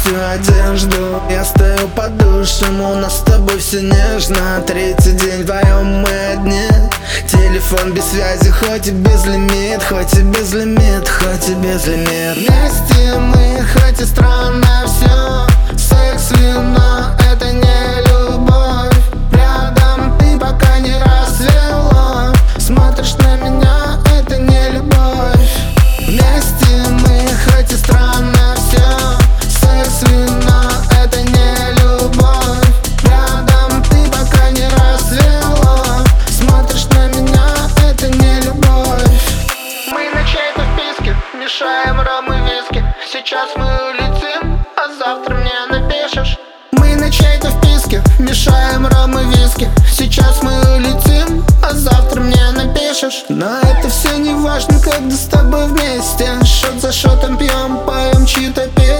всю одежду. Я стою под душем, у нас с тобой все нежно. Третий день вдвоем мы одни. Телефон без связи, хоть и без лимит, хоть и без лимит, хоть и без лимит. Вместе мы, хоть и странно все. Секс, вино, это не любовь. Рядом ты, пока не рассвело. Смотришь на меня, это не любовь. Вместе мы, хоть и странно все. Секс, вино, это не любовь. Рядом ты, пока не рассвело. Смотришь на меня, это не любовь. Мы на чьей-то вписке мешаем ром и виски. Сейчас мы улетим, а завтра мне напишешь. Мы на чьей-то вписке мешаем ром и виски. Сейчас мы улетим, а завтра мне напишешь. Но это все не важно, когда с тобой вместе. Шот за шотом пьем, поем чьи-то песни.